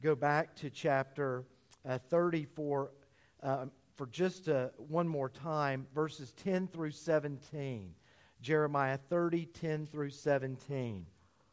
go back to chapter 30 for just one more time, verses 10 through 17. Jeremiah 30, 10 through 17.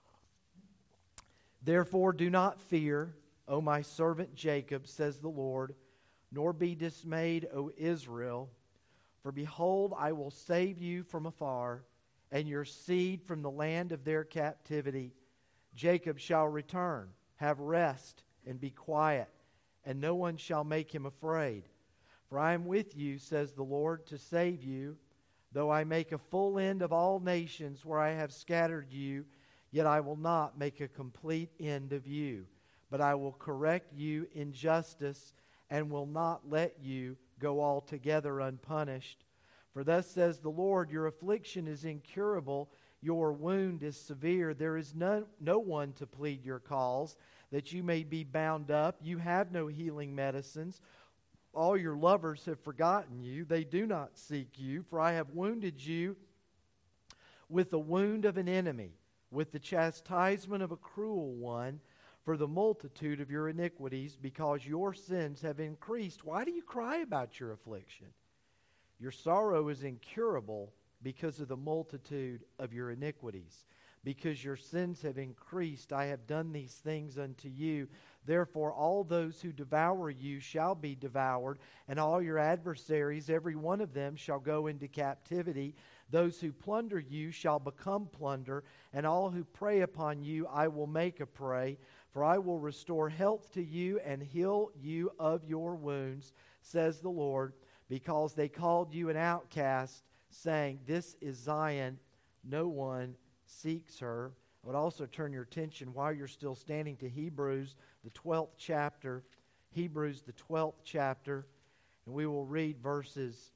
Therefore do not fear, O my servant Jacob, says the Lord, nor be dismayed, O Israel. For behold, I will save you from afar, and your seed from the land of their captivity. Jacob shall return, have rest, and be quiet, and no one shall make him afraid. For I am with you, says the Lord, to save you. Though I make a full end of all nations where I have scattered you, yet I will not make a complete end of you. But I will correct you in justice, and will not let you go altogether unpunished. For thus says the Lord, your affliction is incurable, your wound is severe. There is no one to plead your cause, that you may be bound up. You have no healing medicines. All your lovers have forgotten you. They do not seek you, for I have wounded you with the wound of an enemy, with the chastisement of a cruel one, for the multitude of your iniquities, because your sins have increased. Why do you cry about your affliction? Your sorrow is incurable because of the multitude of your iniquities. Because your sins have increased, I have done these things unto you. Therefore all those who devour you shall be devoured, and all your adversaries, every one of them, shall go into captivity. Those who plunder you shall become plunder, and all who prey upon you I will make a prey. For I will restore health to you and heal you of your wounds, says the Lord, because they called you an outcast, saying, This is Zion, no one seeks her. I would also turn your attention, while you're still standing, to Hebrews, the 12th chapter. Hebrews, the 12th chapter. And we will read verses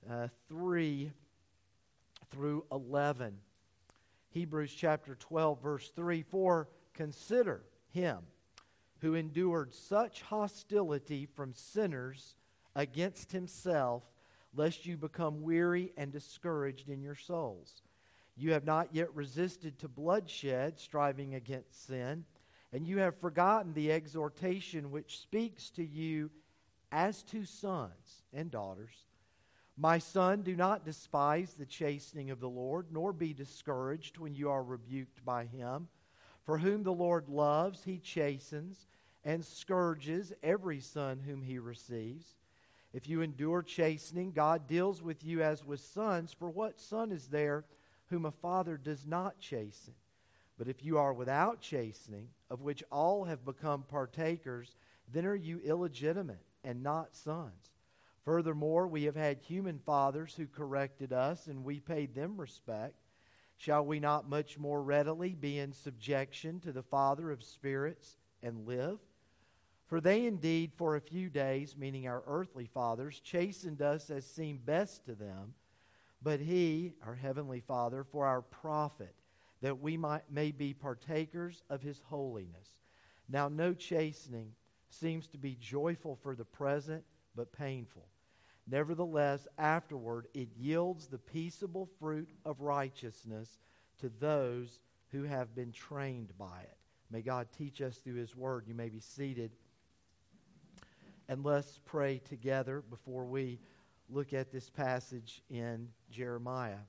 3 through 11. Hebrews chapter 12, verse 3. For consider him who endured such hostility from sinners against himself, lest you become weary and discouraged in your souls. You have not yet resisted to bloodshed, striving against sin, and you have forgotten the exhortation which speaks to you as to sons and daughters. My son, do not despise the chastening of the Lord, nor be discouraged when you are rebuked by him. For whom the Lord loves, he chastens and scourges every son whom he receives. If you endure chastening, God deals with you as with sons. For what son is there whom a father does not chasten? But if you are without chastening, of which all have become partakers, then are you illegitimate and not sons. Furthermore, we have had human fathers who corrected us, and we paid them respect. Shall we not much more readily be in subjection to the Father of spirits and live? For they indeed for a few days, meaning our earthly fathers, chastened us as seemed best to them, but he, our heavenly Father, for our profit, that we may be partakers of his holiness. Now no chastening seems to be joyful for the present, but painful. Nevertheless, afterward it yields the peaceable fruit of righteousness to those who have been trained by it. May God teach us through his word. You may be seated. And let's pray together before we look at this passage in Jeremiah.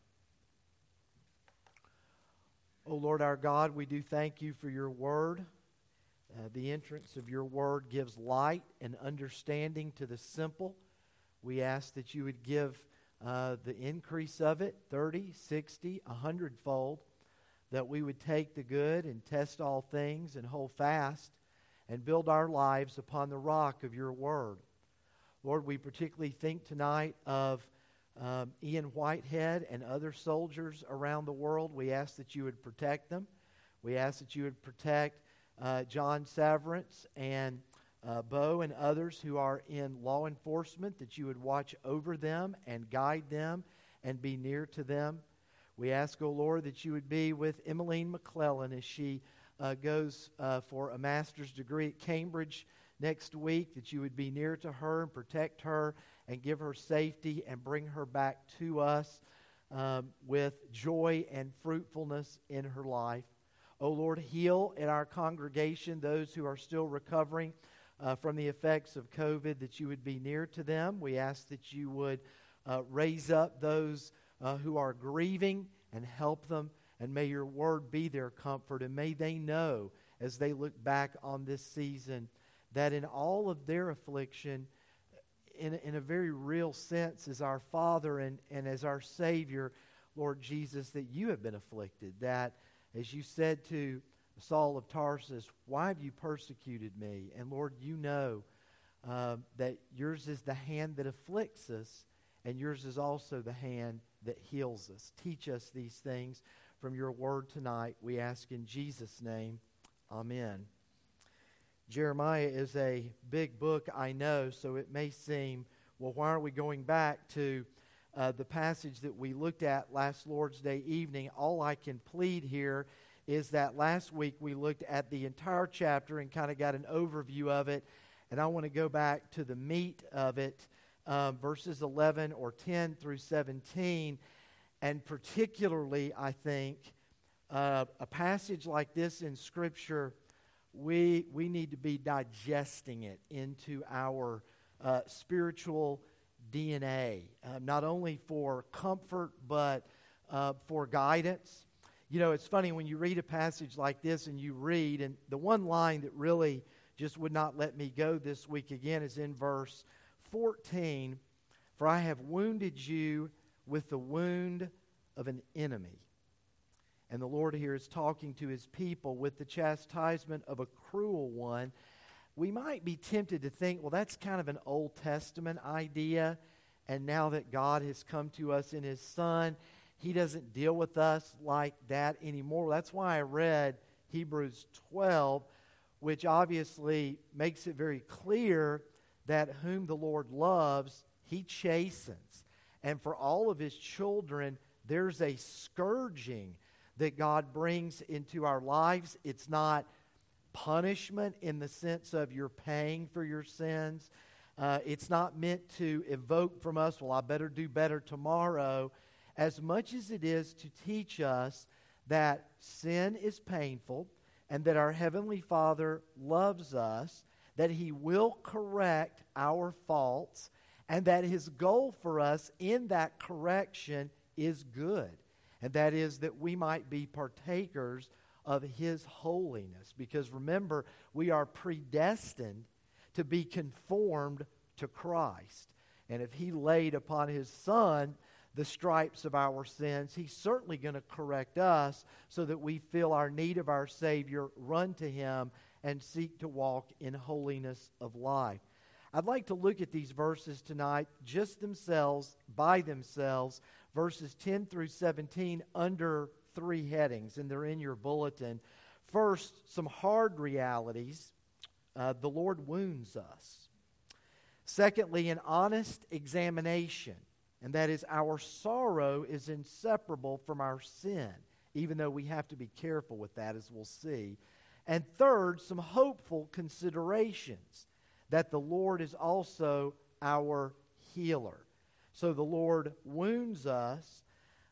O Lord our God, we do thank you for your word. The entrance of your word gives light and understanding to the simple. We ask that you would give the increase of it 30, 60, 100-fold, that we would take the good and test all things and hold fast and build our lives upon the rock of your word. Lord, we particularly think tonight of Ian Whitehead and other soldiers around the world. We ask that you would protect them. We ask that you would protect John Severance and Bo and others who are in law enforcement, that you would watch over them and guide them and be near to them. We ask, O Lord, that you would be with Emmeline McClellan as she goes for a master's degree at Cambridge next week, that you would be near to her and protect her and give her safety and bring her back to us with joy and fruitfulness in her life. O Lord, heal in our congregation those who are still recovering from the effects of COVID, that you would be near to them. We ask that you would raise up those who are grieving and help them. And may your word be their comfort. And may they know, as they look back on this season, that in all of their affliction, in a very real sense, as our Father and as our Savior, Lord Jesus, that you have been afflicted. That, as you said to Saul of Tarsus, why have you persecuted me? And Lord, you know that yours is the hand that afflicts us, and yours is also the hand that heals us. Teach us these things from your word tonight, we ask in Jesus' name. Amen. Jeremiah is a big book, I know, so it may seem, well, why are we going back to the passage that we looked at last Lord's Day evening? All I can plead here is that last week we looked at the entire chapter and kind of got an overview of it, and I want to go back to the meat of it, verses 11 or 10 through 17. And particularly, I think, a passage like this in Scripture, we need to be digesting it into our spiritual DNA, not only for comfort, but for guidance. You know, it's funny when you read a passage like this and you read, and the one line that really just would not let me go this week again is in verse 14, "For I have wounded you with the wound of an enemy." And the Lord here is talking to his people with the chastisement of a cruel one. We might be tempted to think, well, that's kind of an Old Testament idea, and now that God has come to us in his Son, he doesn't deal with us like that anymore. That's why I read Hebrews 12, which obviously makes it very clear that whom the Lord loves, he chastens. And for all of his children, there's a scourging that God brings into our lives. It's not punishment in the sense of you're paying for your sins. It's not meant to evoke from us, well, I better do better tomorrow, as much as it is to teach us that sin is painful and that our Heavenly Father loves us, that he will correct our faults, and that his goal for us in that correction is good. And that is that we might be partakers of his holiness. Because remember, we are predestined to be conformed to Christ. And if he laid upon his Son the stripes of our sins, he's certainly going to correct us so that we feel our need of our Savior, run to him, and seek to walk in holiness of life. I'd like to look at these verses tonight just themselves, by themselves, verses 10 through 17 under three headings, and they're in your bulletin. First, some hard realities. The Lord wounds us. Secondly, an honest examination, and that is our sorrow is inseparable from our sin, even though we have to be careful with that, as we'll see. And third, some hopeful considerations, that the Lord is also our healer. So the Lord wounds us.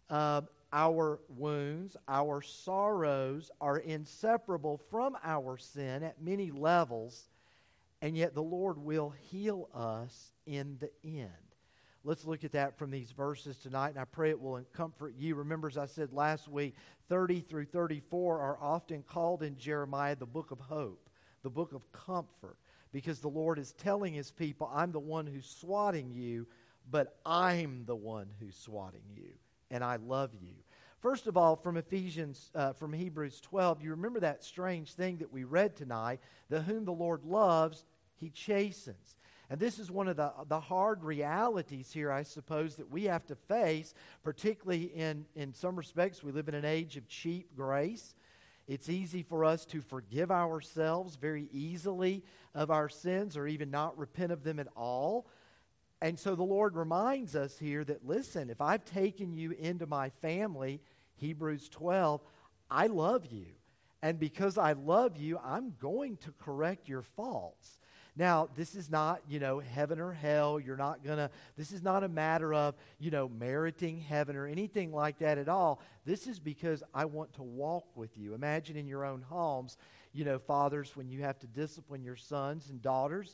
Our wounds, our sorrows are inseparable from our sin at many levels, and yet the Lord will heal us in the end. Let's look at that from these verses tonight, and I pray it will comfort you. Remember, as I said last week, 30 through 34 are often called in Jeremiah the book of hope, the book of comfort, because the Lord is telling his people, I'm the one who's swatting you, but I'm the one who's swatting you, and I love you. First of all, from Hebrews 12, you remember that strange thing that we read tonight, that whom the Lord loves, he chastens. And this is one of the hard realities here, I suppose, that we have to face, particularly in some respects. We live in an age of cheap grace. It's easy for us to forgive ourselves very easily of our sins or even not repent of them at all. And so the Lord reminds us here that, listen, if I've taken you into my family, Hebrews 12, I love you. And because I love you, I'm going to correct your faults. Now, this is not, heaven or hell. This is not a matter of, meriting heaven or anything like that at all. This is because I want to walk with you. Imagine in your own homes, fathers, when you have to discipline your sons and daughters,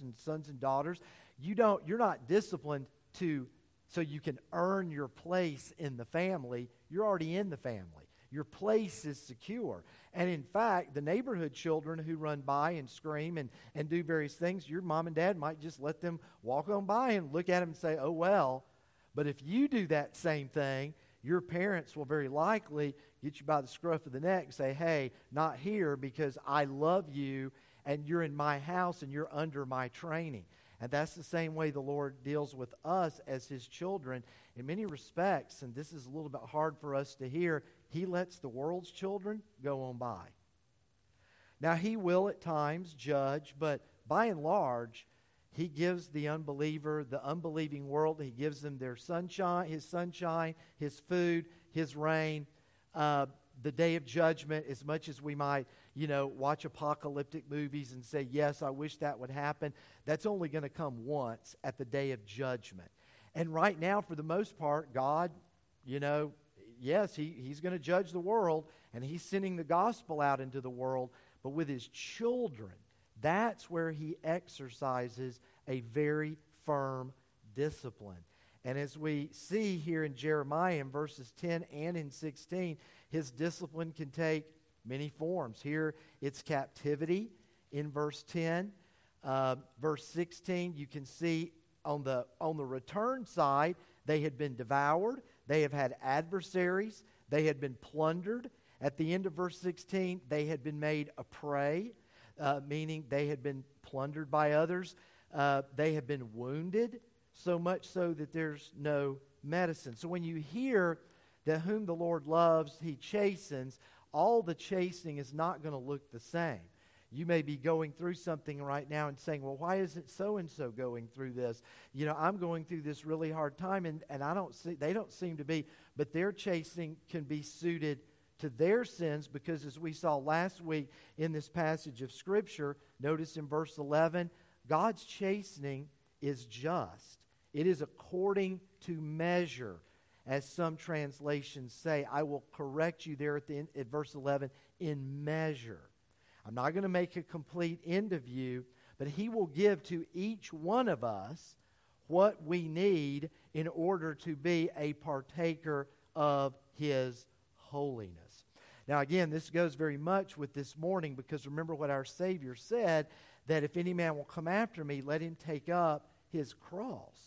you're not disciplined so you can earn your place in the family. You're already in the family. Your place is secure. And in fact, the neighborhood children who run by and scream and do various things, your mom and dad might just let them walk on by and look at them and say, oh, well. But if you do that same thing, your parents will very likely get you by the scruff of the neck and say, hey, not here, because I love you and you're in my house and you're under my training. And that's the same way the Lord deals with us as His children in many respects. And this is a little bit hard for us to hear. He lets the world's children go on by. Now, He will at times judge, but by and large, He gives the unbeliever, the unbelieving world, He gives them their sunshine, His food, His rain. The day of judgment, as much as we might, watch apocalyptic movies and say, yes, I wish that would happen, that's only going to come once at the day of judgment. And right now, for the most part, God, yes, He's going to judge the world, and He's sending the gospel out into the world, but with His children, that's where He exercises a very firm discipline. And as we see here in Jeremiah in verses 10 and in 16, His discipline can take many forms. Here it's captivity in verse 10. Verse 16, you can see on the return side, they had been devoured. They have had adversaries. They had been plundered. At the end of verse 16, they had been made a prey, meaning they had been plundered by others. They have been wounded, so much so that there's no medicine. So when you hear that whom the Lord loves, He chastens, all the chastening is not going to look the same. You may be going through something right now and saying, well, why isn't so-and-so going through this? I'm going through this really hard time, and they don't seem to be. But their chastening can be suited to their sins, because as we saw last week in this passage of Scripture, notice in verse 11, God's chastening is just. It is according to measure, as some translations say. I will correct you there at verse 11, in measure. I'm not going to make a complete end of you, but He will give to each one of us what we need in order to be a partaker of His holiness. Now again, this goes very much with this morning, because remember what our Savior said, that if any man will come after me, let him take up his cross.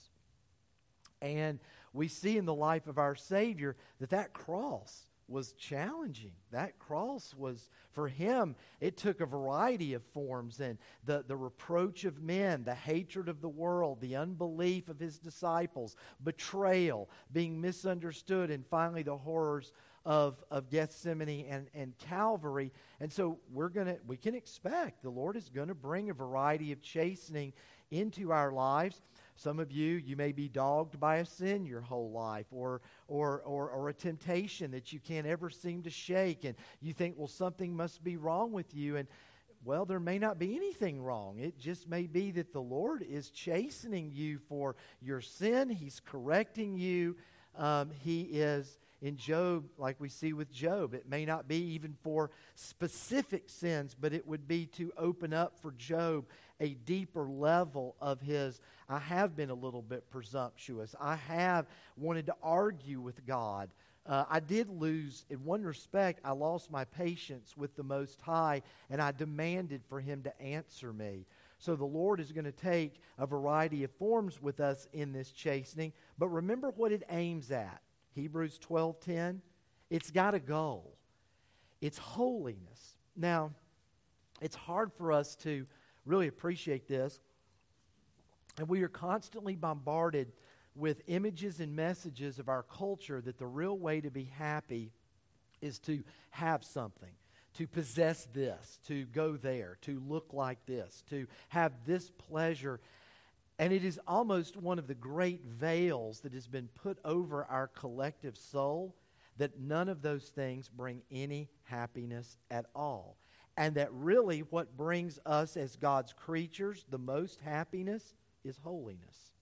And we see in the life of our Savior that cross was challenging. That cross was, for Him, it took a variety of forms. And the reproach of men, the hatred of the world, the unbelief of His disciples, betrayal, being misunderstood, and finally the horrors of Gethsemane and Calvary. And so we can expect the Lord is going to bring a variety of chastening into our lives. Some of you may be dogged by a sin your whole life, or a temptation that you can't ever seem to shake, and you think, well, something must be wrong with you. And well, there may not be anything wrong. It just may be that the Lord is chastening you for your sin. He's correcting you. He is, in Job, like we see with Job, it may not be even for specific sins, but it would be to open up for Job a deeper level of his, I have been a little bit presumptuous. I have wanted to argue with God. I did lose, in one respect, I lost my patience with the Most High, and I demanded for Him to answer me. So the Lord is going to take a variety of forms with us in this chastening, but remember what it aims at. Hebrews 12:10, it's got a goal. It's holiness. Now, it's hard for us to really appreciate this, and we are constantly bombarded with images and messages of our culture that the real way to be happy is to have something, to possess this, to go there, to look like this, to have this pleasure. And it is almost one of the great veils that has been put over our collective soul, that none of those things bring any happiness at all. And that really what brings us as God's creatures the most happiness is holiness.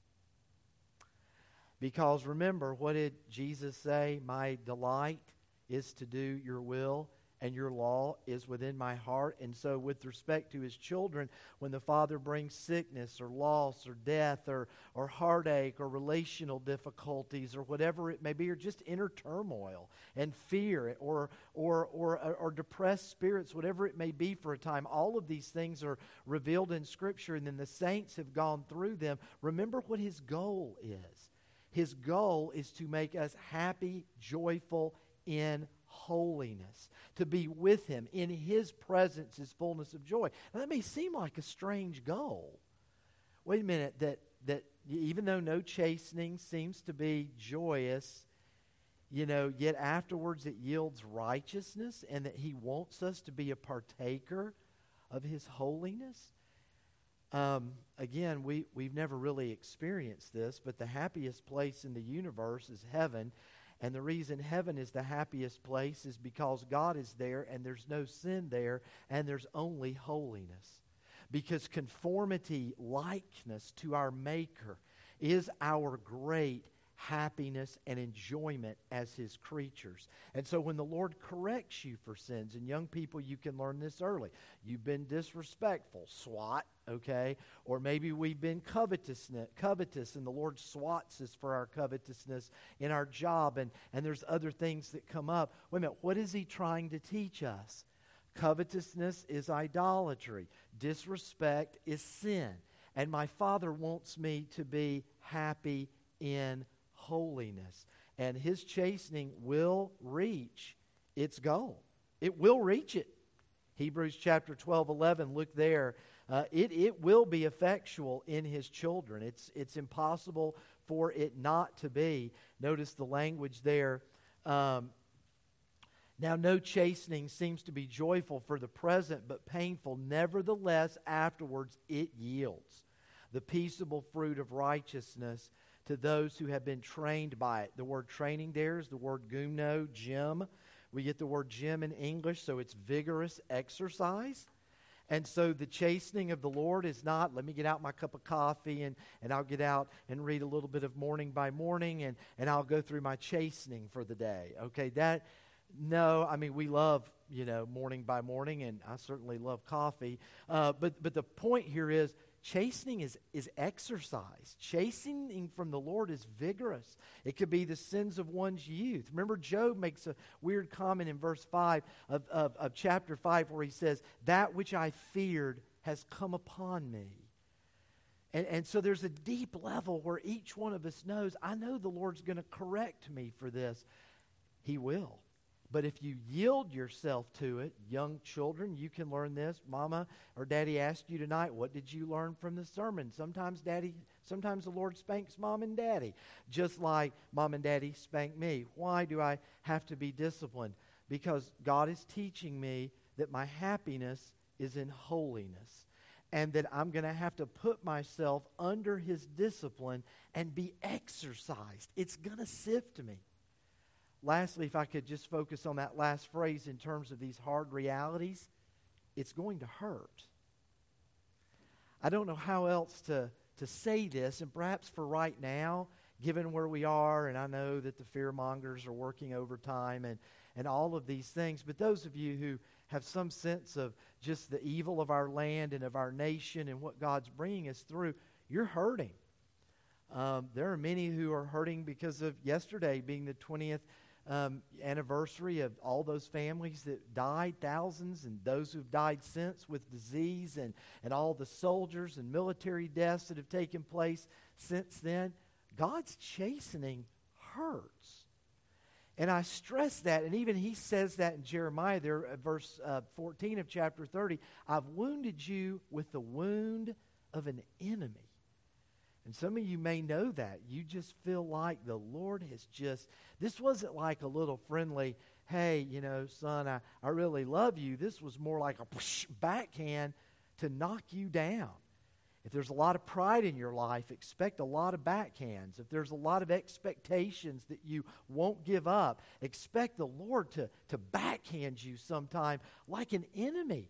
Because remember, what did Jesus say? My delight is to do your will, and your law is within my heart. And so with respect to his children, when the Father brings sickness or loss or death or heartache or relational difficulties or whatever it may be, or just inner turmoil and fear or depressed spirits, whatever it may be for a time, all of these things are revealed in Scripture, and then the saints have gone through them. Remember what his goal is. His goal is to make us happy, joyful in holiness, to be with him. In his presence is fullness of joy. Now, that may seem like a strange goal. Wait a minute, that even though no chastening seems to be joyous, yet afterwards it yields righteousness, and that he wants us to be a partaker of his holiness. Again, we've never really experienced this, but the happiest place in the universe is heaven. And the reason heaven is the happiest place is because God is there and there's no sin there and there's only holiness. Because conformity, likeness to our Maker is our great happiness and enjoyment as his creatures. And so when the Lord corrects you for sins, and young people, you can learn this early. You've been disrespectful, swat, okay? Or maybe we've been covetous, and the Lord swats us for our covetousness in our job, and there's other things that come up. Wait a minute, what is he trying to teach us? Covetousness is idolatry. Disrespect is sin. And my Father wants me to be happy in holiness. And his chastening will reach its goal. It will reach it. Hebrews chapter 12:11, look there. It will be effectual in his children. It's impossible for it not to be. Notice the language there. Now no chastening seems to be joyful for the present, but painful. Nevertheless, afterwards it yields the peaceable fruit of righteousness to those who have been trained by it. The word training there is the word gymno, gym. We get the word gym in English, so it's vigorous exercise. And so the chastening of the Lord is not, let me get out my cup of coffee and I'll get out and read a little bit of Morning by Morning and I'll go through my chastening for the day. Okay, we love, Morning by Morning, and I certainly love coffee. But the point here is, chastening is exercise. Chastening from the Lord is vigorous. It could be the sins of one's youth. Remember, Job makes a weird comment in verse 5 of chapter 5 where he says, that which I feared has come upon me. And so there's a deep level where each one of us knows, I know the Lord's going to correct me for this. He will. But if you yield yourself to it, young children, you can learn this. Mama or Daddy asked you tonight, what did you learn from the sermon? Sometimes the Lord spanks Mom and Daddy, just like Mom and Daddy spank me. Why do I have to be disciplined? Because God is teaching me that my happiness is in holiness, and that I'm going to have to put myself under his discipline and be exercised. It's going to sift me. Lastly, if I could just focus on that last phrase in terms of these hard realities, it's going to hurt. I don't know how else to say this, and perhaps for right now, given where we are, and I know that the fearmongers are working overtime and all of these things, but those of you who have some sense of just the evil of our land and of our nation and what God's bringing us through, you're hurting. There are many who are hurting because of yesterday being the 20th anniversary of all those families that died, thousands, and those who've died since with disease, and all the soldiers and military deaths that have taken place since then. God's chastening hurts. And I stress that, and even he says that in Jeremiah there, verse 14 of chapter 30, I've wounded you with the wound of an enemy. And some of you may know that. You just feel like the Lord has this wasn't like a little friendly, hey, son, I really love you. This was more like a backhand to knock you down. If there's a lot of pride in your life, expect a lot of backhands. If there's a lot of expectations that you won't give up, expect the Lord to backhand you sometime like an enemy.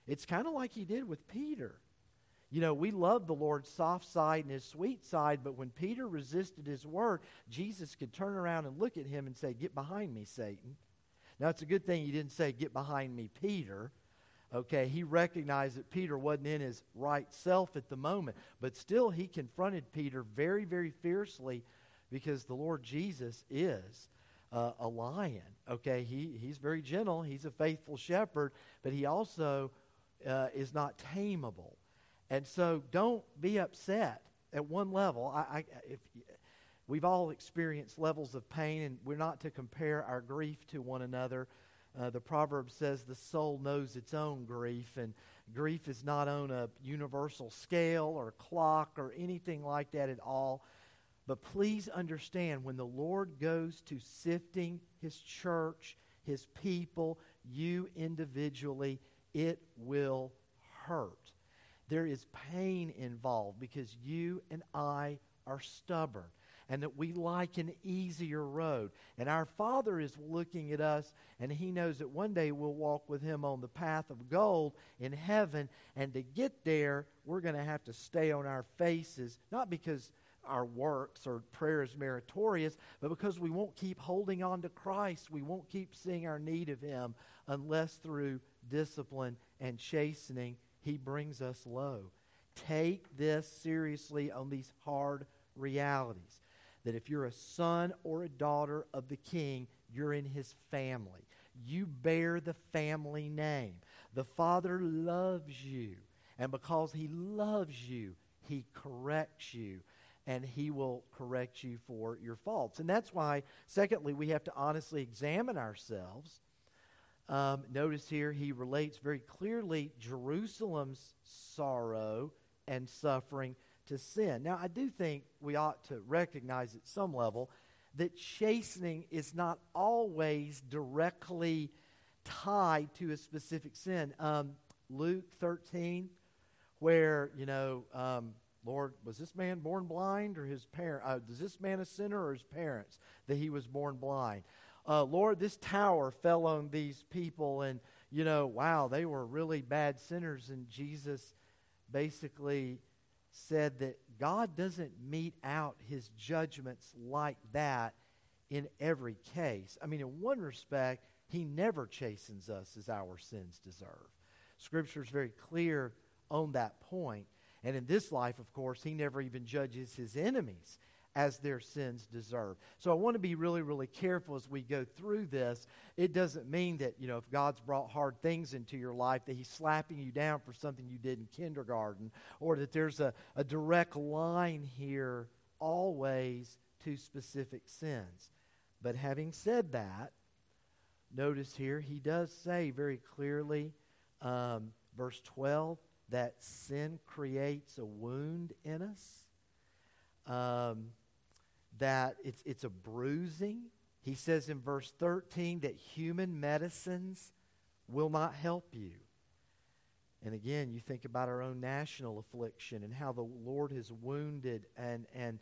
It's kind of like he did with Peter. You know, we love the Lord's soft side and his sweet side, but when Peter resisted his word, Jesus could turn around and look at him and say, "Get behind me, Satan." Now, it's a good thing he didn't say, "Get behind me, Peter." Okay, he recognized that Peter wasn't in his right self at the moment, but still he confronted Peter very, very fiercely because the Lord Jesus is a lion. Okay, he's very gentle. He's a faithful shepherd, but he also is not tameable. And so don't be upset at one level. If we've all experienced levels of pain, and we're not to compare our grief to one another. The proverb says the soul knows its own grief, and grief is not on a universal scale or clock or anything like that at all. But please understand, when the Lord goes to sifting his church, his people, you individually, it will hurt. There is pain involved because you and I are stubborn and that we like an easier road. And our Father is looking at us, and he knows that one day we'll walk with him on the path of gold in heaven. And to get there, we're going to have to stay on our faces, not because our works or prayer is meritorious, but because we won't keep holding on to Christ. We won't keep seeing our need of him unless through discipline and chastening he brings us low. Take this seriously on these hard realities. That if you're a son or a daughter of the King, you're in his family. You bear the family name. The Father loves you. And because he loves you, he corrects you. And he will correct you for your faults. And that's why, secondly, we have to honestly examine ourselves. Notice here he relates very clearly Jerusalem's sorrow and suffering to sin. Now, I do think we ought to recognize at some level that chastening is not always directly tied to a specific sin. Luke 13, where, Lord, was this man born blind or his parent? Is this man a sinner or his parents that he was born blind? Lord, this tower fell on these people and, wow, they were really bad sinners. And Jesus basically said that God doesn't mete out his judgments like that in every case. I mean, in one respect, he never chastens us as our sins deserve. Scripture is very clear on that point. And in this life, of course, he never even judges his enemies as their sins deserve. So I want to be really, really careful as we go through this. It doesn't mean that, if God's brought hard things into your life, that he's slapping you down for something you did in kindergarten, or that there's a direct line here always to specific sins. But having said that, notice here, he does say very clearly, verse 12, that sin creates a wound in us. That it's a bruising. He says in verse 13 that human medicines will not help you. And again, you think about our own national affliction and how the Lord has wounded and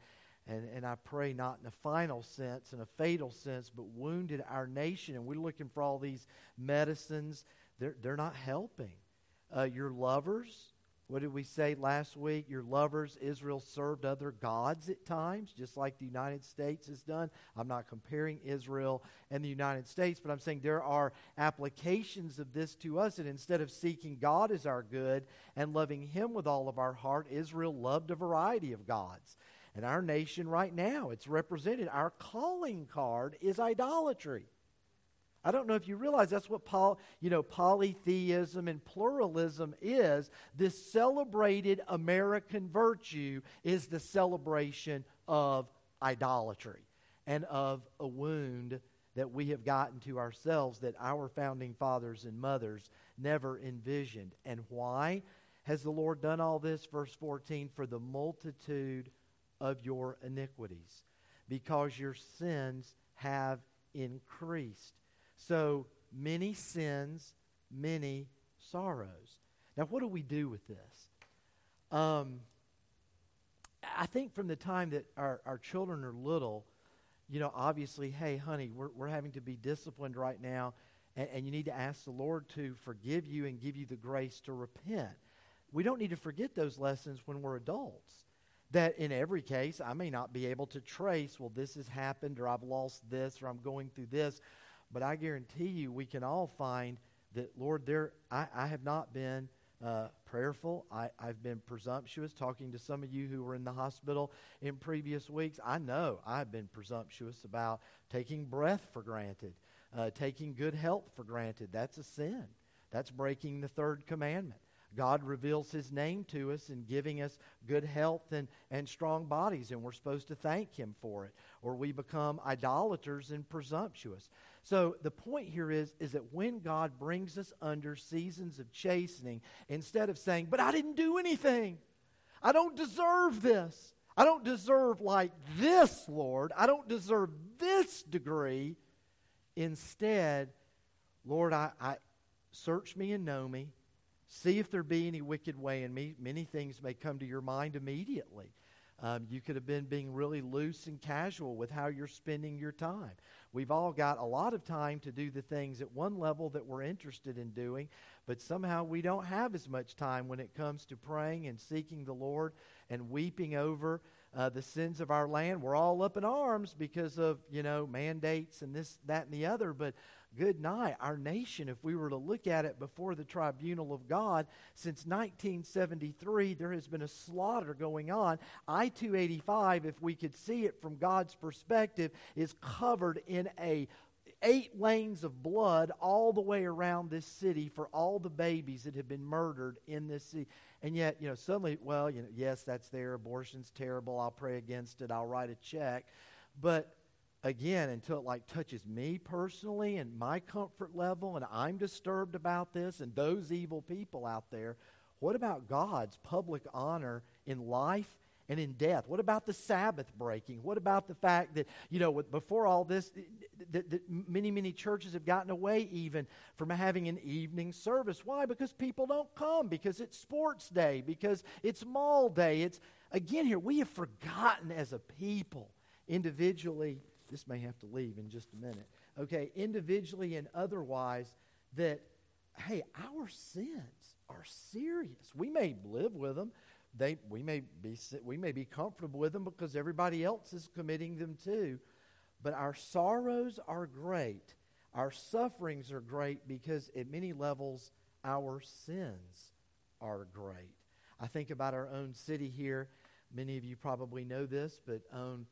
I pray not in a final sense, in a fatal sense, but wounded our nation. And we're looking for all these medicines. They're not helping. Your lovers, what did we say last week? Your lovers, Israel served other gods at times, just like the United States has done. I'm not comparing Israel and the United States, but I'm saying there are applications of this to us. And instead of seeking God as our good and loving him with all of our heart, Israel loved a variety of gods. And our nation right now, it's represented. Our calling card is idolatry. I don't know if you realize that's what polytheism and pluralism is. This celebrated American virtue is the celebration of idolatry and of a wound that we have gotten to ourselves that our founding fathers and mothers never envisioned. And why has the Lord done all this? Verse 14, for the multitude of your iniquities, because your sins have increased. So many sins, many sorrows. Now, what do we do with this? I think from the time that our children are little, obviously, hey, honey, we're having to be disciplined right now, and you need to ask the Lord to forgive you and give you the grace to repent. We don't need to forget those lessons when we're adults. That in every case, I may not be able to trace, well, this has happened, or I've lost this, or I'm going through this. But I guarantee you we can all find that, Lord, I have not been prayerful. I've been presumptuous. Talking to some of you who were in the hospital in previous weeks, I know I've been presumptuous about taking breath for granted, taking good health for granted. That's a sin. That's breaking the third commandment. God reveals His name to us in giving us good health and strong bodies, and we're supposed to thank Him for it. Or we become idolaters and presumptuous. So the point here is that when God brings us under seasons of chastening, instead of saying, but I didn't do anything, I don't deserve this, I don't deserve like this, Lord, I don't deserve this degree. Instead, Lord, I search me and know me. See if there be any wicked way in me. Many things may come to your mind immediately. You could have been being really loose and casual with how you're spending your time. We've all got a lot of time to do the things at one level that we're interested in doing, but somehow we don't have as much time when it comes to praying and seeking the Lord and weeping over the sins of our land. We're all up in arms because of, mandates and this, that, and the other, but good night. Our nation, if we were to look at it before the tribunal of God, since 1973, there has been a slaughter going on. I-285, if we could see it from God's perspective, is covered in 8 lanes of blood all the way around this city for all the babies that have been murdered in this city. And yet, suddenly, yes, that's there. Abortion's terrible. I'll pray against it. I'll write a check. But again, until it touches me personally and my comfort level, and I'm disturbed about this and those evil people out there, what about God's public honor in life and in death? What about the Sabbath breaking? What about the fact that, before all this, that many, many churches have gotten away even from having an evening service. Why? Because people don't come, because it's sports day, because it's mall day. It's, again here, we have forgotten as a people, individually. This may have to leave in just a minute. Okay, individually and otherwise, that, hey, our sins are serious. We may live with them. We may be comfortable with them because everybody else is committing them too. But our sorrows are great. Our sufferings are great because at many levels our sins are great. I think about our own city here. Many of you probably know this, but own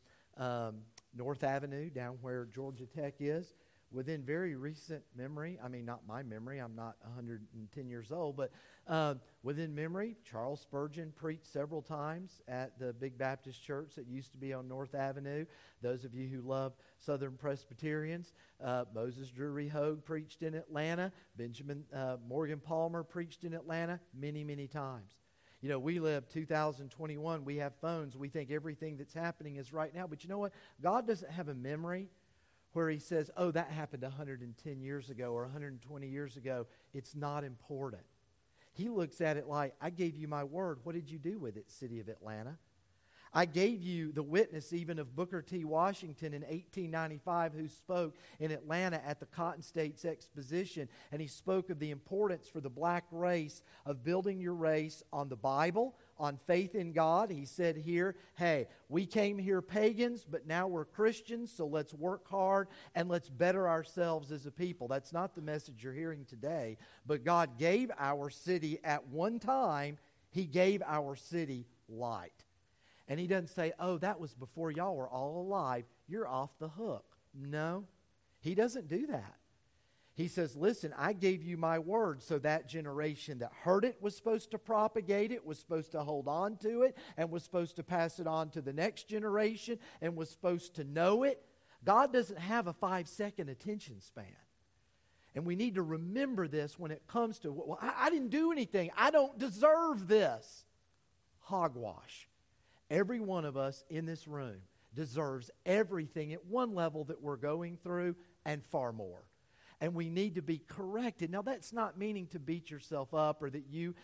North Avenue, down where Georgia Tech is, within very recent memory, not my memory, I'm not 110 years old, but within memory, Charles Spurgeon preached several times at the Big Baptist Church that used to be on North Avenue. Those of you who love Southern Presbyterians, Moses Drury Hogue preached in Atlanta. Benjamin Morgan Palmer preached in Atlanta many, many times. We live 2021. We have phones. We think everything that's happening is right now. But you know what? God doesn't have a memory where He says, oh, that happened 110 years ago or 120 years ago. It's not important. He looks at it like, I gave you my word. What did you do with it, city of Atlanta? I gave you the witness even of Booker T. Washington in 1895, who spoke in Atlanta at the Cotton States Exposition, and he spoke of the importance for the black race of building your race on the Bible, on faith in God. He said here, hey, we came here pagans, but now we're Christians, so let's work hard and let's better ourselves as a people. That's not the message you're hearing today, but God gave our city at one time, He gave our city light. And He doesn't say, oh, that was before y'all were all alive. You're off the hook. No, He doesn't do that. He says, listen, I gave you my word, so that generation that heard it was supposed to propagate it, was supposed to hold on to it, and was supposed to pass it on to the next generation, and was supposed to know it. God doesn't have a 5-second attention span. And we need to remember this when it comes to, well, I didn't do anything. I don't deserve this. Hogwash. Every one of us in this room deserves everything at one level that we're going through and far more. And we need to be corrected. Now, that's not meaning to beat yourself up or that you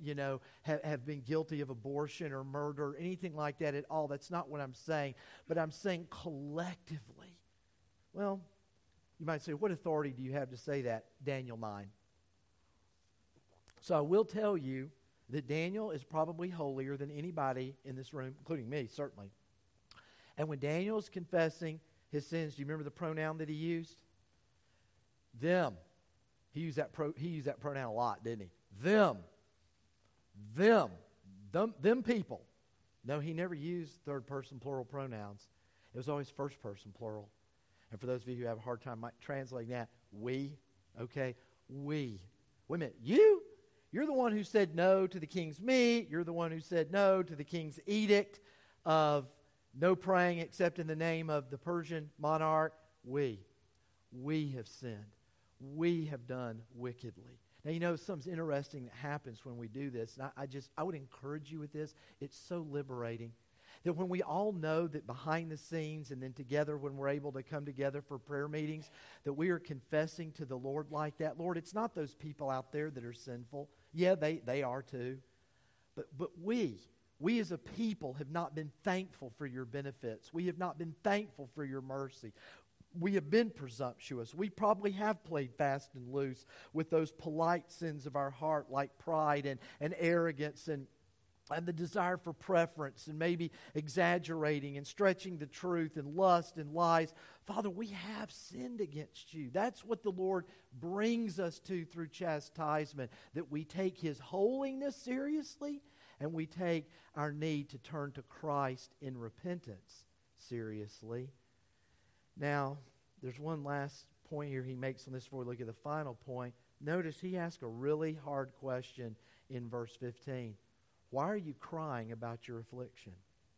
have been guilty of abortion or murder or anything like that at all. That's not what I'm saying. But I'm saying collectively, well, You might say, what authority do you have to say that? Daniel 9. So I will tell you that Daniel is probably holier than anybody in this room, including me, certainly. And when Daniel is confessing his sins, do you remember the pronoun that he used? Them. He used that pronoun a lot, didn't he? Them. Them people. No, he never used third-person plural pronouns. It was always first-person plural. And for those of you who have a hard time translating that, we, okay? We. Wait a minute, you? You're the one who said no to the king's meat. You're the one who said no to the king's edict of no praying except in the name of the Persian monarch. We have sinned. We have done wickedly. Now, you know, something interesting that happens when we do this, and I would encourage you with this. It's so liberating that when we all know that behind the scenes and then together when we're able to come together for prayer meetings, that we are confessing to the Lord like that. Lord, it's not those people out there that are sinful. Yeah, they are too. But we as a people have not been thankful for your benefits. We have not been thankful for your mercy. We have been presumptuous. We probably have played fast and loose with those polite sins of our heart like pride and arrogance and the desire for preference and maybe exaggerating and stretching the truth and lust and lies. Father, we have sinned against you. That's what the Lord brings us to through chastisement, that we take His holiness seriously and we take our need to turn to Christ in repentance seriously. Now, there's one last point here he makes on this before we look at the final point. Notice he asks a really hard question in verse 15. Why are you crying about your affliction?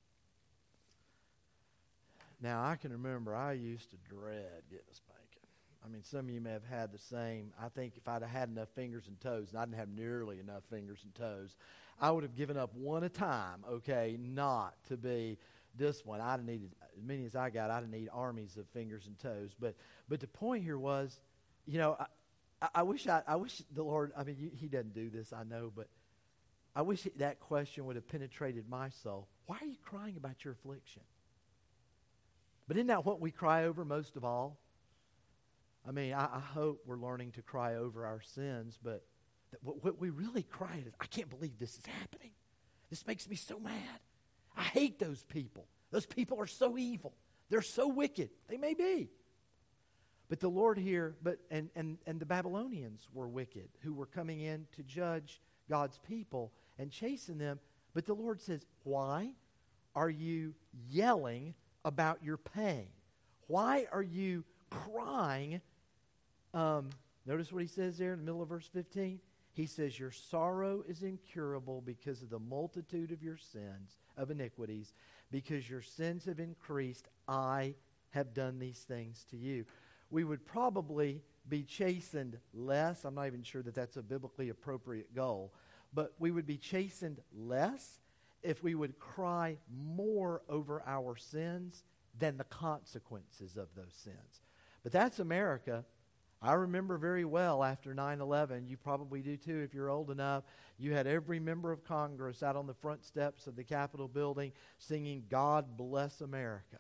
Now, I can remember I used to dread getting a spanking. I mean, some of you may have had the same. I think if I'd have had enough fingers and toes, and I didn't have nearly enough fingers and toes, I would have given up one at a time, okay, not to be disciplined. I'd have needed, as many as I got, I'd have needed armies of fingers and toes. But the point here was, you know, I wish the Lord, I mean, He doesn't do this, I know, but I wish that question would have penetrated my soul. Why are you crying about your affliction? But isn't that what we cry over most of all? I mean, I hope we're learning to cry over our sins, but what we really cry is, I can't believe this is happening. This makes me so mad. I hate those people. Those people are so evil. They're so wicked. They may be. But the Lord here, and the Babylonians were wicked, who were coming in to judge God's people and chasten them. But the Lord says, why are you yelling about your pain? Why are you crying? Notice what he says there in the middle of verse 15. He says, your sorrow is incurable because of the multitude of your sins, of iniquities. Because your sins have increased, I have done these things to you. We would probably be chastened less. I'm not even sure that that's a biblically appropriate goal. But we would be chastened less if we would cry more over our sins than the consequences of those sins. But that's America. I remember very well after 9/11, you probably do too if you're old enough, you had every member of Congress out on the front steps of the Capitol building singing, God Bless America.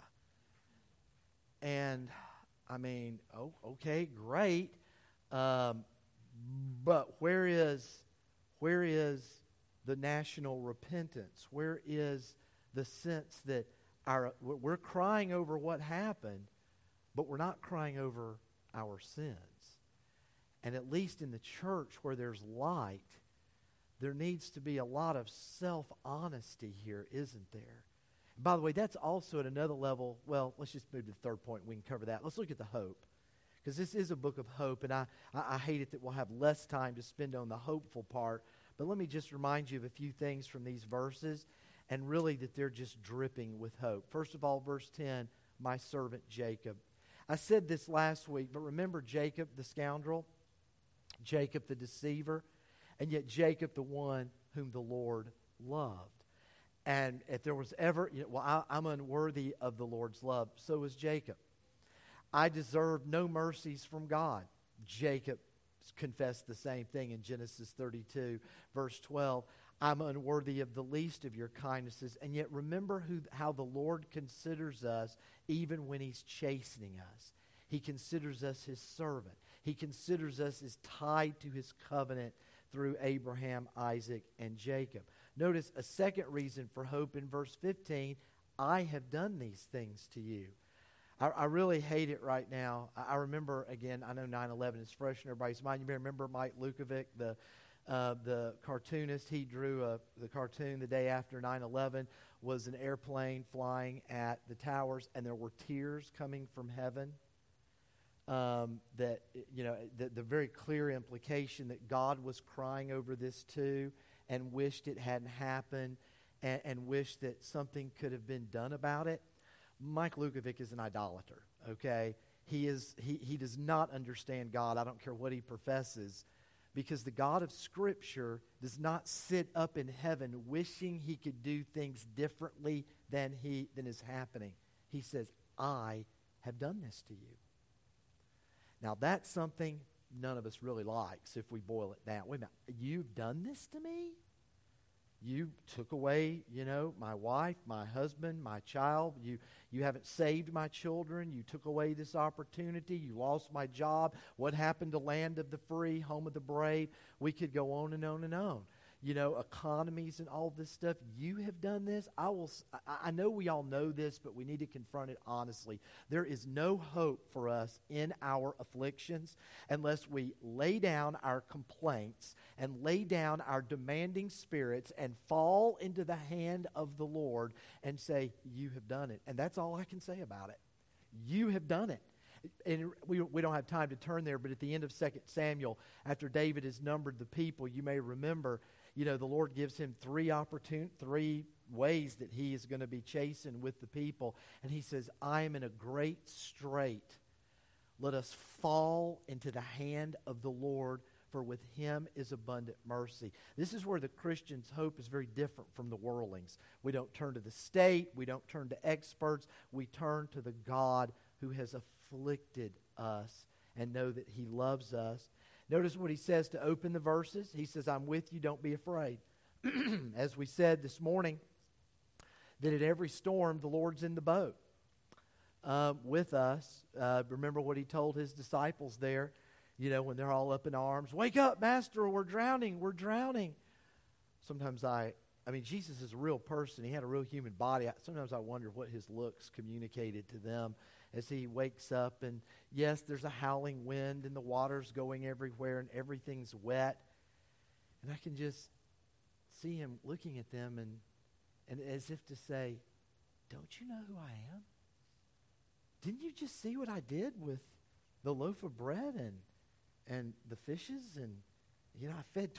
And, I mean, okay, great. But where is the national repentance? Where is the sense that we're crying over what happened, but we're not crying over our sins? And at least in the church where there's light, there needs to be a lot of self-honesty here, isn't there? And by the way, that's also at another level. Well, let's just move to the third point. We can cover that. Let's look at the hope. Because this is a book of hope, and I hate it that we'll have less time to spend on the hopeful part. But let me just remind you of a few things from these verses, and really that they're just dripping with hope. First of all, verse 10, my servant Jacob. I said this last week, but remember Jacob the scoundrel? Jacob the deceiver, and yet Jacob the one whom the Lord loved. And if there was ever, I'm unworthy of the Lord's love. So was Jacob. I deserve no mercies from God. Jacob confessed the same thing in Genesis 32, verse 12. I'm unworthy of the least of your kindnesses. And yet remember how the Lord considers us even when He's chastening us. He considers us his servant. He considers us as tied to his covenant through Abraham, Isaac, and Jacob. Notice a second reason for hope in verse 15. I have done these things to you. I really hate it right now. I remember, again, I know 9/11 is fresh in everybody's mind. You may remember Mike Lukovic, the cartoonist. He drew the cartoon the day after 9/11 was an airplane flying at the towers, and there were tears coming from heaven. The very clear implication that God was crying over this too, and wished it hadn't happened, and wished that something could have been done about it. Mike Lukovic is an idolater, okay? He does not understand God. I don't care what he professes, because the God of Scripture does not sit up in heaven wishing he could do things differently than is happening. He says, I have done this to you. Now, that's something none of us really likes if we boil it down. Wait a minute, you've done this to me? You took away, my wife, my husband, my child. You haven't saved my children. You took away this opportunity. You lost my job. What happened to land of the free, home of the brave? We could go on and on and on. Economies and all this stuff. You have done this. I know we all know this, but we need to confront it honestly. There is no hope for us in our afflictions unless we lay down our complaints and lay down our demanding spirits and fall into the hand of the Lord and say, you have done it. And that's all I can say about it. You have done it. And we don't have time to turn there, but at the end of 2 Samuel, after David has numbered the people, you may remember, the Lord gives him three ways that he is going to be chastened with the people. And he says, I am in a great strait. Let us fall into the hand of the Lord, for with him is abundant mercy. This is where the Christian's hope is very different from the worldlings. We don't turn to the state. We don't turn to experts. We turn to the God who has afflicted us and know that he loves us. Notice what he says to open the verses. He says, I'm with you, don't be afraid. As we said this morning, that at every storm, the Lord's in the boat with us. Remember what he told his disciples there, when they're all up in arms. Wake up, Master, we're drowning, we're drowning. Sometimes Jesus is a real person. He had a real human body. Sometimes I wonder what his looks communicated to them as he wakes up. And yes, there's a howling wind and the water's going everywhere and everything's wet. And I can just see him looking at them and as if to say, don't you know who I am? Didn't you just see what I did with the loaf of bread and the fishes? And, I fed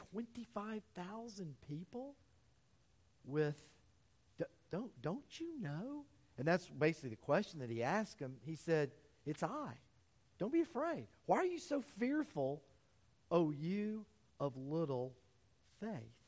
25,000 people with, don't you know? And that's basically the question that he asked him. He said, it's I. Don't be afraid. Why are you so fearful, O you of little faith?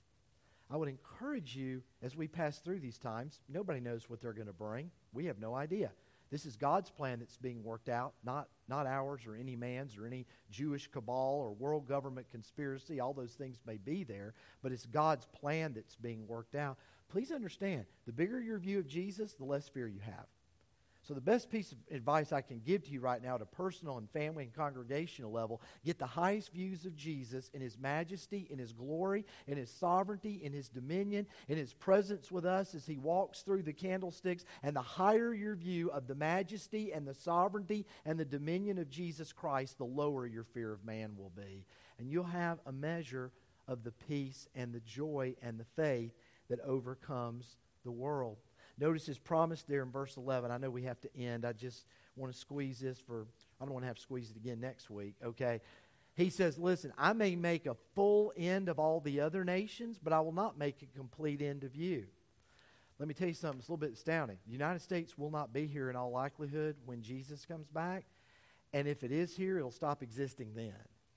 I would encourage you as we pass through these times. Nobody knows what they're going to bring. We have no idea. This is God's plan that's being worked out, not ours or any man's or any Jewish cabal or world government conspiracy. All those things may be there, but it's God's plan that's being worked out. Please understand, the bigger your view of Jesus, the less fear you have. So the best piece of advice I can give to you right now at a personal and family and congregational level, get the highest views of Jesus in his majesty, in his glory, in his sovereignty, in his dominion, in his presence with us as he walks through the candlesticks. And the higher your view of the majesty and the sovereignty and the dominion of Jesus Christ, the lower your fear of man will be. And you'll have a measure of the peace and the joy and the faith that overcomes the world. Notice his promise there in verse 11. I know we have to end. I just want to squeeze this I don't want to have to squeeze it again next week, okay? He says, listen, I may make a full end of all the other nations, but I will not make a complete end of you. Let me tell you something that's a little bit astounding. The United States will not be here in all likelihood when Jesus comes back. And if it is here, it'll stop existing then.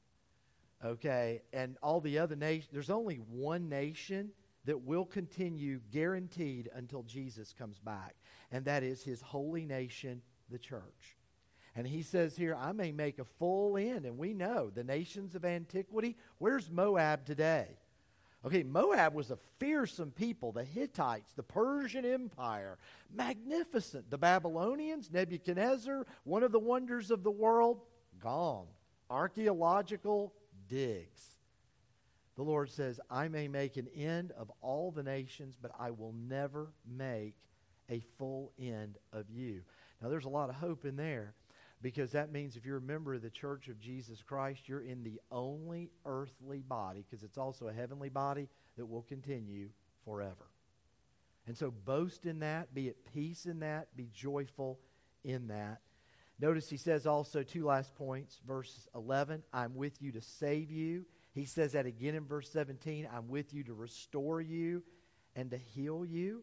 Okay? And all the other nations, there's only one nation that will continue guaranteed until Jesus comes back. And that is his holy nation, the church. And he says here, I may make a full end. And we know the nations of antiquity, where's Moab today? Okay, Moab was a fearsome people. The Hittites, the Persian Empire, magnificent. The Babylonians, Nebuchadnezzar, one of the wonders of the world, gone. Archaeological digs. The Lord says, I may make an end of all the nations, but I will never make a full end of you. Now, there's a lot of hope in there, because that means if you're a member of the Church of Jesus Christ, you're in the only earthly body, because it's also a heavenly body that will continue forever. And so boast in that, be at peace in that, be joyful in that. Notice he says also two last points. Verse 11, I'm with you to save you. He says that again in verse 17, I'm with you to restore you and to heal you.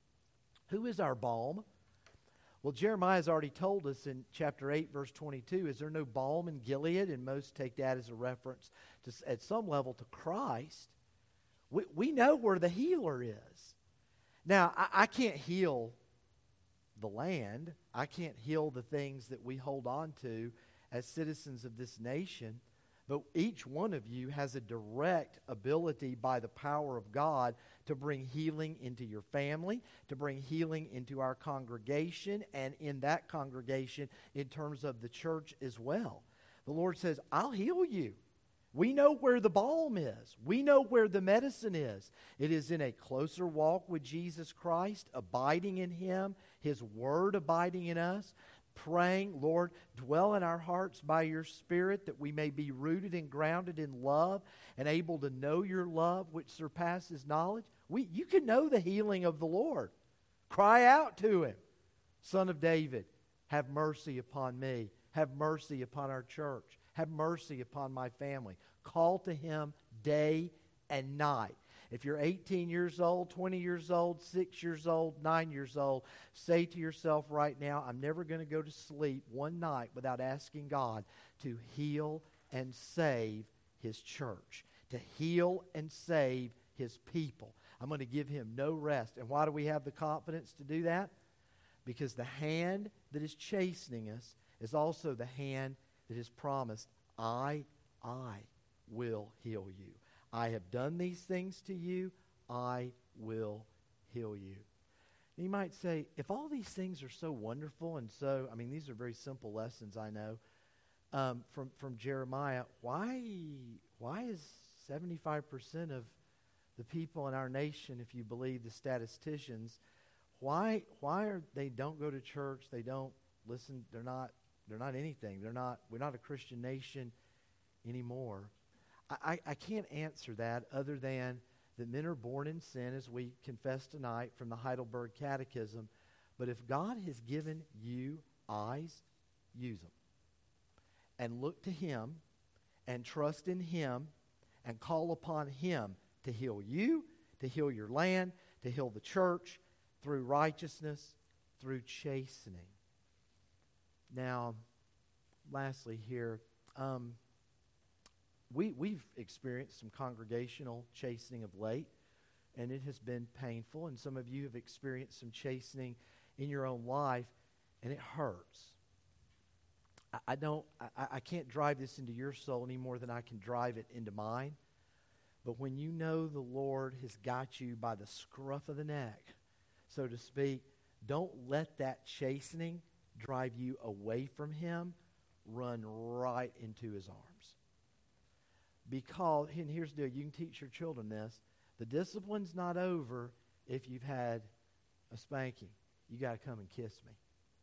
Who is our balm? Well, Jeremiah has already told us in chapter 8, verse 22, is there no balm in Gilead? And most take that as a reference to, at some level, to Christ. We know where the healer is. Now, I can't heal the land. I can't heal the things that we hold on to as citizens of this nation. But each one of you has a direct ability by the power of God to bring healing into your family, to bring healing into our congregation, and in that congregation in terms of the church as well. The Lord says, I'll heal you. We know where the balm is. We know where the medicine is. It is in a closer walk with Jesus Christ, abiding in Him, His Word abiding in us, praying, Lord, dwell in our hearts by your Spirit that we may be rooted and grounded in love and able to know your love which surpasses knowledge. You can know the healing of the Lord. Cry out to Him. Son of David, have mercy upon me. Have mercy upon our church. Have mercy upon my family. Call to Him day and night. If you're 18 years old, 20 years old, 6 years old, 9 years old, say to yourself right now, I'm never going to go to sleep one night without asking God to heal and save His church, to heal and save His people. I'm going to give Him no rest. And why do we have the confidence to do that? Because the hand that is chastening us is also the hand that has promised, I will heal you. I have done these things to you, I will heal you. And you might say, if all these things are so wonderful and so, these are very simple lessons, I know, from Jeremiah, why is 75% of the people in our nation, if you believe the statisticians, why are they don't go to church, they don't listen, they're not anything, we're not a Christian nation anymore? I can't answer that other than that men are born in sin, as we confess tonight from the Heidelberg Catechism. But if God has given you eyes, use them. And look to Him and trust in Him and call upon Him to heal you, to heal your land, to heal the church through righteousness, through chastening. Now, lastly here, We've experienced some congregational chastening of late, and it has been painful, and some of you have experienced some chastening in your own life, and it hurts. I can't drive this into your soul any more than I can drive it into mine, but when you know the Lord has got you by the scruff of the neck, so to speak, don't let that chastening drive you away from Him. Run right into His arms. Because, and here's the deal, you can teach your children this, the discipline's not over if you've had a spanking. You got to come and kiss me.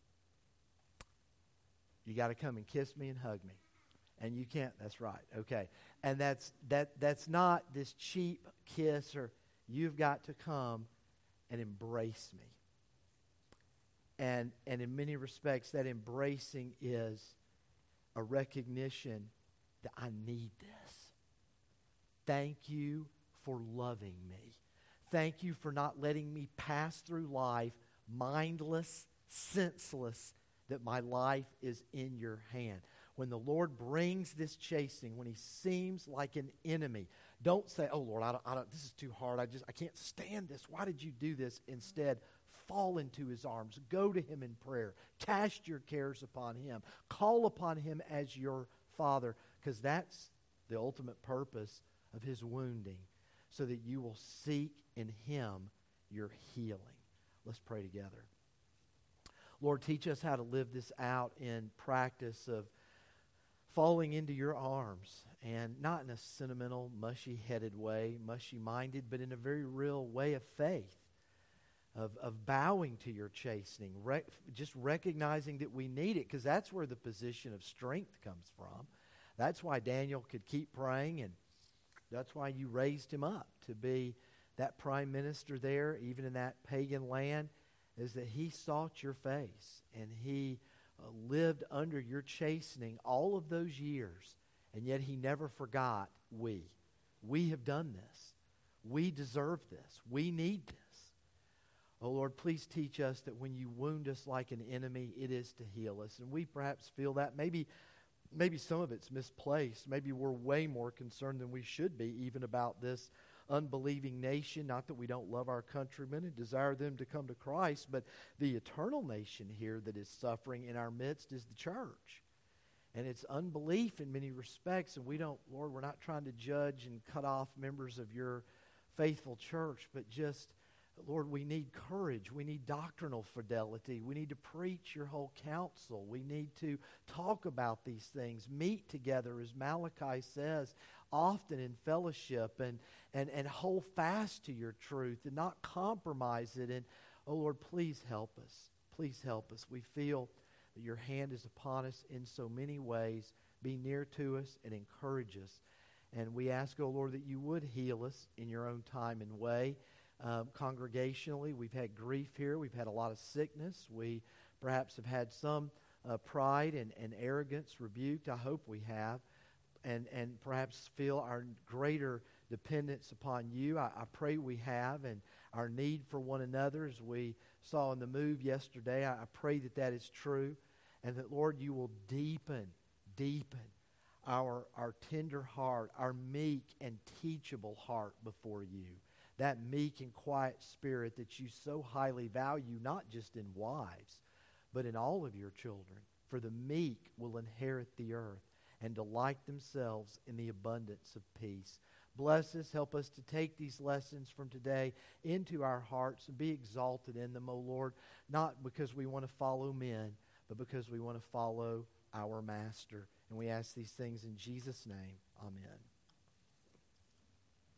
You got to come and kiss me and hug me. And you can't, that's right, okay. And that's not this cheap kiss, or you've got to come and embrace me. And in many respects, that embracing is a recognition that I need this. Thank you for loving me. Thank you for not letting me pass through life mindless, senseless, that my life is in your hand. When the Lord brings this chastening, when He seems like an enemy, don't say, oh Lord, I don't, this is too hard. I can't stand this. Why did you do this? Instead, fall into His arms. Go to Him in prayer. Cast your cares upon Him. Call upon Him as your Father, because that's the ultimate purpose of His wounding, so that you will seek in Him your healing. Let's pray together. Lord, teach us how to live this out in practice of falling into your arms, and not in a sentimental, mushy-headed way, mushy-minded, but in a very real way of faith, of bowing to your chastening, just recognizing that we need it, because that's where the position of strength comes from. That's why Daniel could keep praying, and that's why you raised him up to be that prime minister there, even in that pagan land, is that he sought your face, and he lived under your chastening all of those years, and yet he never forgot we. We have done this. We deserve this. We need this. Oh, Lord, please teach us that when you wound us like an enemy, it is to heal us. And we perhaps feel that. Maybe some of it's misplaced. Maybe we're way more concerned than we should be even about this unbelieving nation. Not that we don't love our countrymen and desire them to come to Christ, but the eternal nation here that is suffering in our midst is the church. And it's unbelief in many respects. And Lord, we're not trying to judge and cut off members of your faithful church, but just, Lord, we need courage. We need doctrinal fidelity. We need to preach your whole counsel. We need to talk about these things, meet together, as Malachi says, often in fellowship, and hold fast to your truth and not compromise it. And, oh, Lord, please help us. Please help us. We feel that your hand is upon us in so many ways. Be near to us and encourage us. And we ask, oh, Lord, that you would heal us in your own time and way. Congregationally, we've had grief here. We've had a lot of sickness. We perhaps have had some pride and arrogance rebuked. I hope we have. And perhaps feel our greater dependence upon you. I pray we have. And our need for one another, as we saw in the move yesterday, I pray that that is true. And that, Lord, you will deepen our tender heart, our meek and teachable heart before you. That meek and quiet spirit that you so highly value, not just in wives, but in all of your children. For the meek will inherit the earth and delight themselves in the abundance of peace. Bless us. Help us to take these lessons from today into our hearts and be exalted in them, O Lord, not because we want to follow men, but because we want to follow our Master. And we ask these things in Jesus' name. Amen.